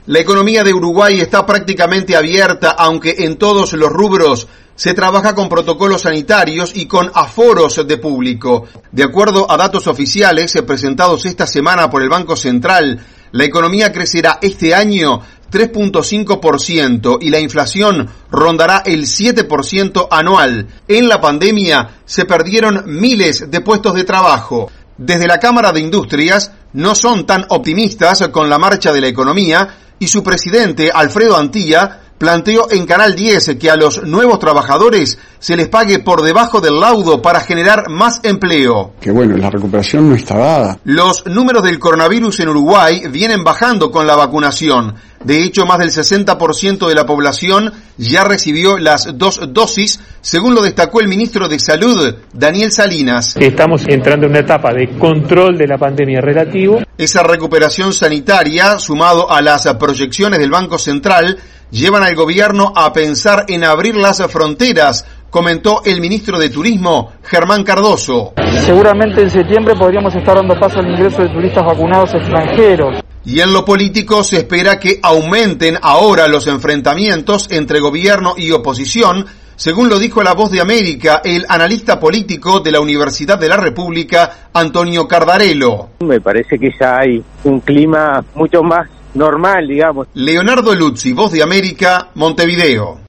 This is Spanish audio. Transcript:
La economía de Uruguay está prácticamente abierta, aunque en todos los rubros se trabaja con protocolos sanitarios y con aforos de público. De acuerdo a datos oficiales presentados esta semana por el Banco Central, la economía crecerá este año 3.5% y la inflación rondará el 7% anual. En la pandemia se perdieron miles de puestos de trabajo. Desde la Cámara de Industrias no son tan optimistas con la marcha de la economía y su presidente, Alfredo Antilla, planteó en Canal 10 que a los nuevos trabajadores se les pague por debajo del laudo para generar más empleo. Que bueno, la recuperación no está dada. Los números del coronavirus en Uruguay vienen bajando con la vacunación. De hecho, más del 60% de la población ya recibió las 2 dosis, según lo destacó el ministro de Salud, Daniel Salinas. Estamos entrando en una etapa de control de la pandemia relativo. Esa recuperación sanitaria, sumado a las proyecciones del Banco Central, llevan al gobierno a pensar en abrir las fronteras, comentó el ministro de Turismo, Germán Cardoso. Seguramente en septiembre podríamos estar dando paso al ingreso de turistas vacunados extranjeros. Y en lo político se espera que aumenten ahora los enfrentamientos entre gobierno y oposición, según lo dijo La Voz de América el analista político de la Universidad de la República, Antonio Cardarello. Me parece que ya hay un clima mucho más normal, digamos. Leonardo Luzzi, Voz de América, Montevideo.